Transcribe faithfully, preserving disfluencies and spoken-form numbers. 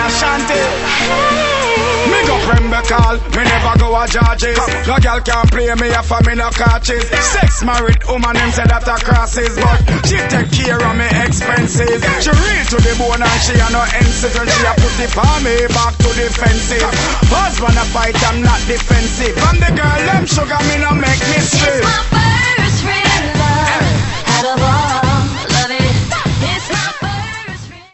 Ashanti. Me go Prembe call, me never go a Georges. No girl can play me if I me no catches. Sex married woman, them say that a crosses, but she take care of me expenses. She real to the bone and she a no enses. When she a put it on me back to the fences. Husband a fight, I'm not defensive. And the girl them sugar